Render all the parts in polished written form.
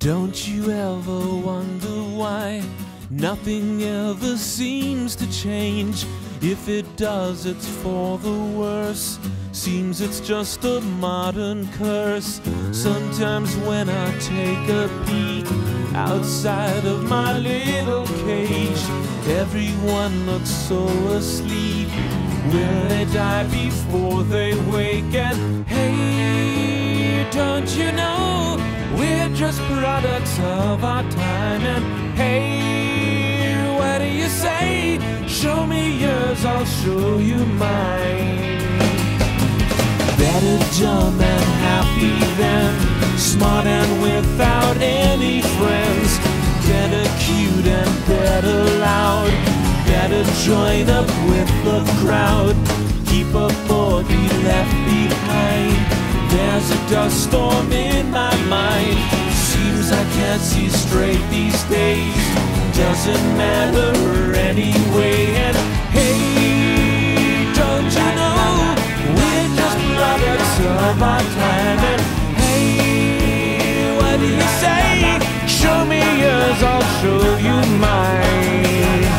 Don't you ever wonder why nothing ever seems to change? If it does, it's for the worse. Seems it's just a modern curse. Sometimes when I take a peek outside of my little cage, everyone looks so asleep. Will they die before they wake? And hey, don't you know we're just products of our time? And hey, what do you say? Show me yours, I'll show you mine. Better dumb and happy than smart and without any friends. Better cute and better loud. Better join up with the crowd. Keep up or be left behind. There's a dust storm in my mind. Seems I can't see straight these days. Doesn't matter anyway. And hey, don't you know we're just products of our time? And hey, what do you say? Show me yours, I'll show you mine.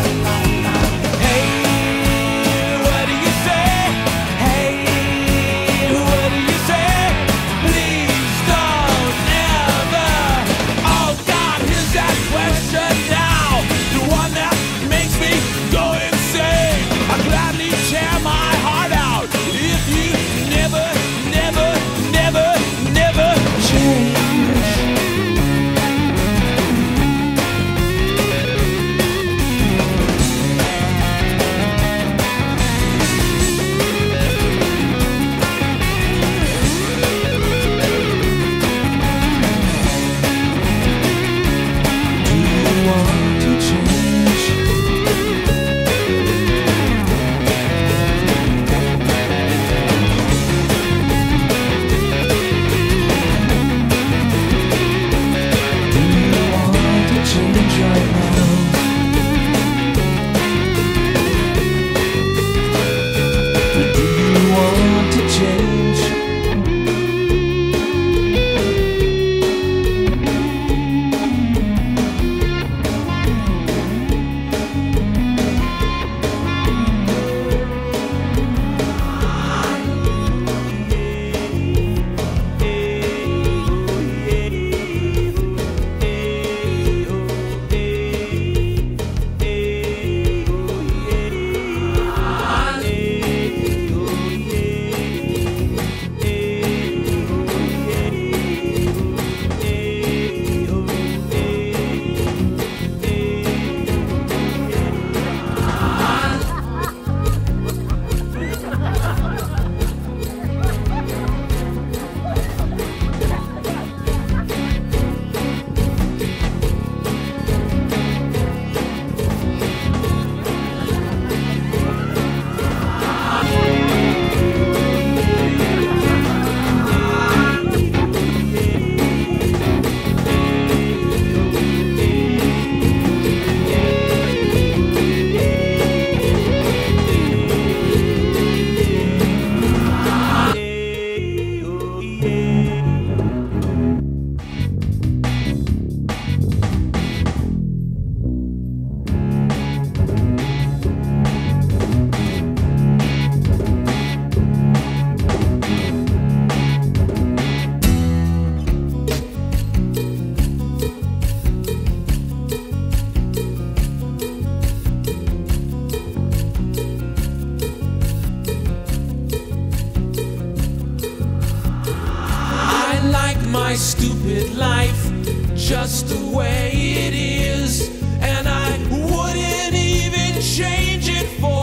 My stupid life just the way it is, and I wouldn't even change it for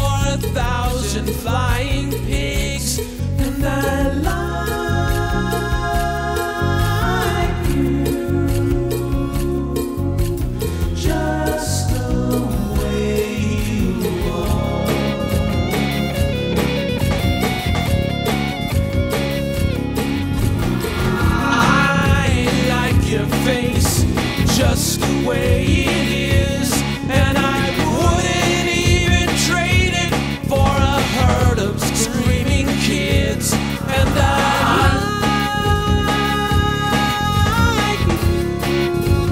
1,000 flying pigs. And I like you just the way you are. Your face just the way it is, and I wouldn't even trade it for a herd of screaming kids. And I like you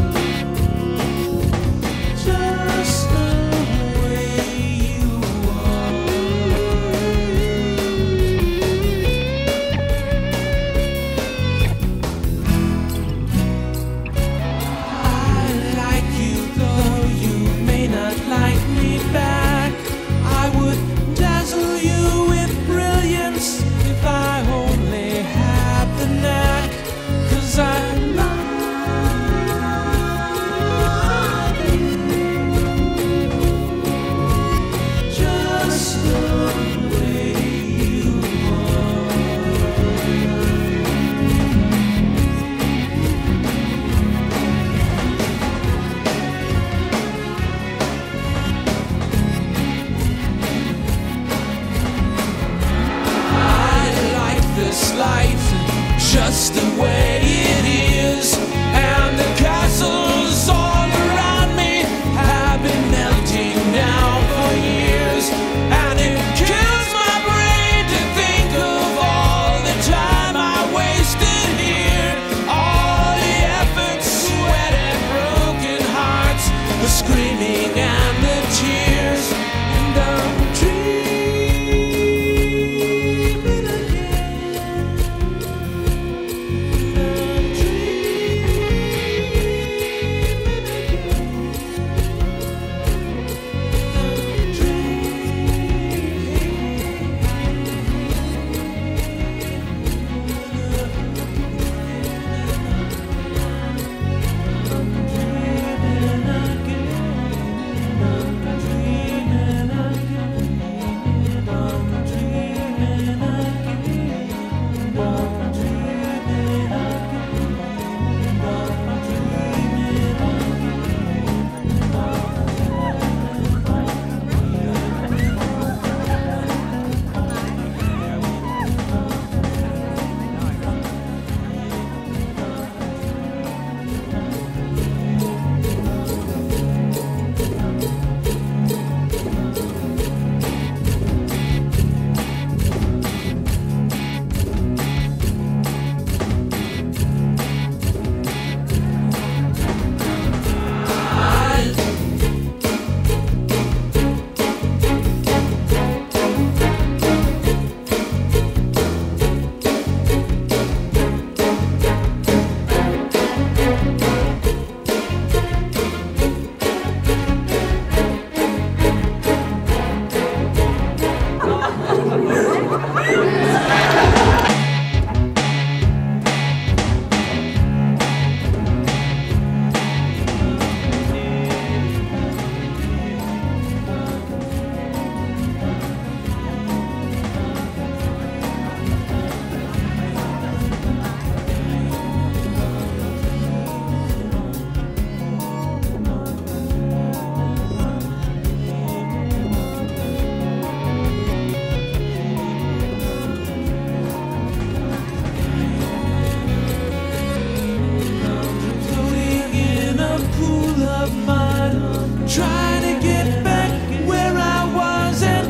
of mine, trying to get back where I was, and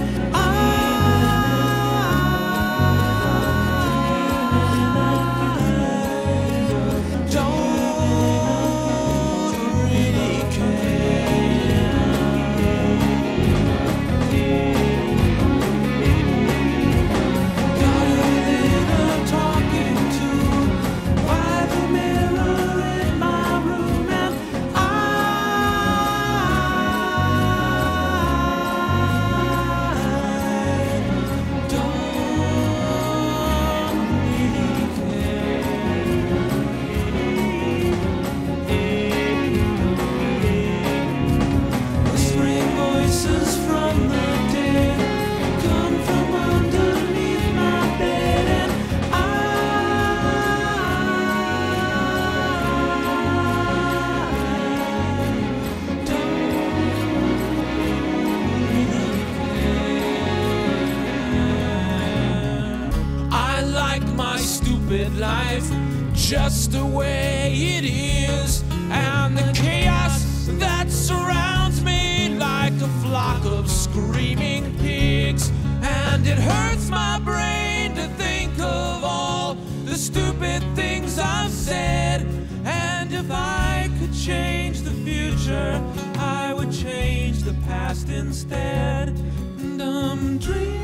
life just the way it is, and the chaos that surrounds me like a flock of screaming pigs. And it hurts my brain to think of all the stupid things I've said. And if I could change the future, I would change the past instead. And I'm dreaming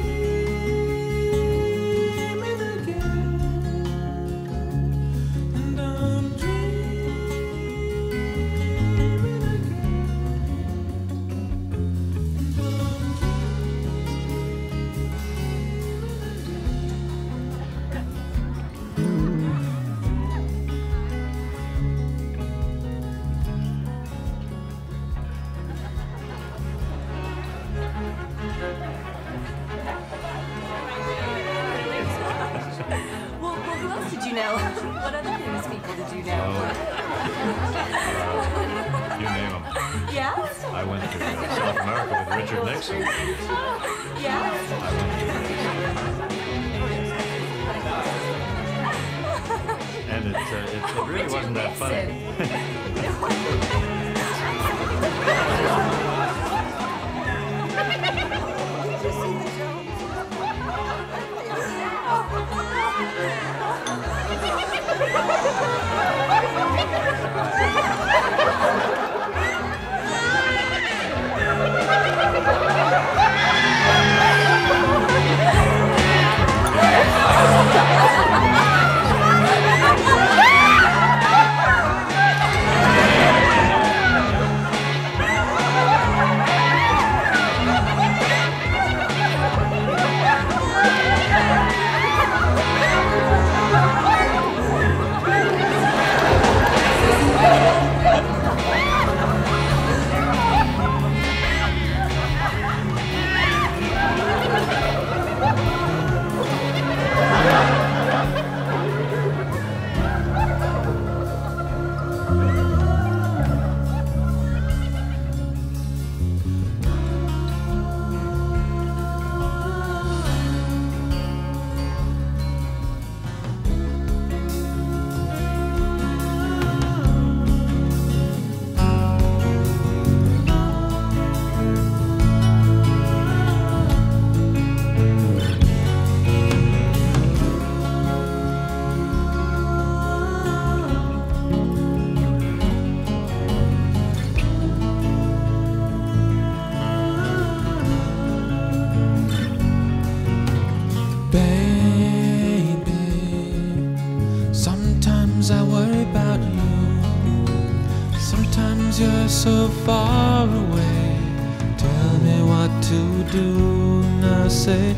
What other famous people did you know? You name them. Yes? I went to South America with Richard Nixon. Yes? And it really wasn't that funny. I worry about you. Sometimes you're so far away. Tell me what to do. And I say,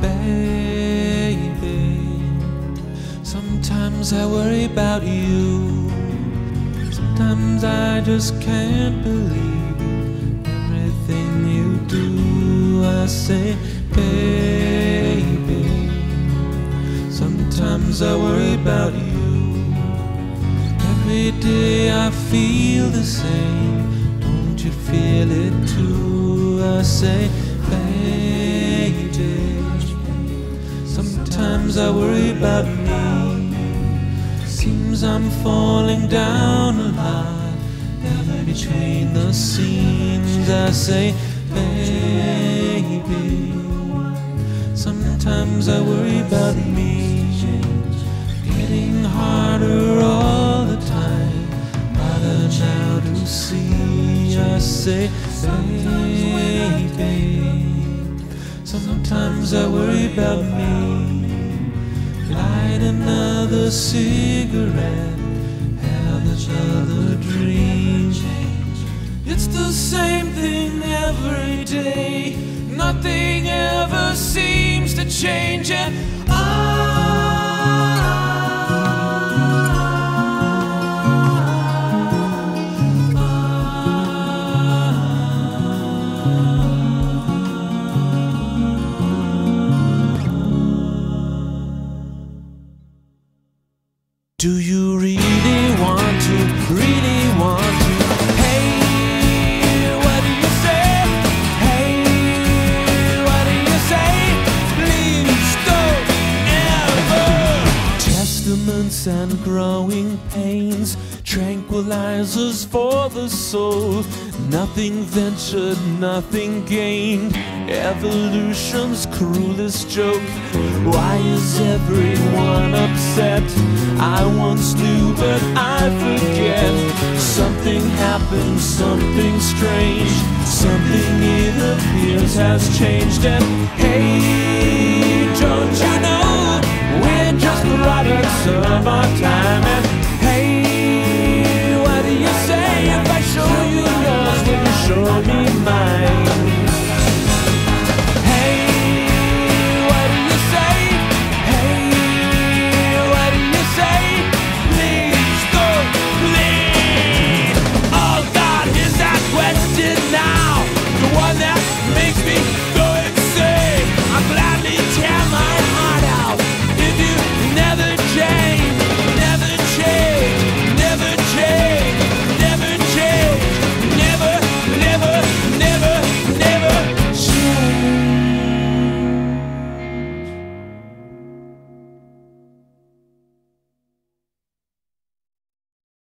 baby. Sometimes I worry about you. Sometimes I just can't believe everything you do. I say, baby. Sometimes I worry about you. Every day I feel the same. Don't you feel it too? I say, baby. Sometimes I worry about me. Seems I'm falling down a lot every between the scenes. I say, baby, sometimes I worry about me, getting harder all the time, harder now to see. I say, baby, sometimes I worry about me. Light another cigarette, have another dream. It's the same thing every day, nothing ever seems to change it. Do you really want to, really want to? Hey, what do you say? Hey, what do you say? Please don't ever. Testaments and growing pains, tranquilizers for the soul. Nothing ventured, nothing gained, evolution's cruelest joke. Why is everyone upset? I once knew but I forget. Something happened, something strange, something it appears has changed. And hey, don't you know, we're just products of our time. And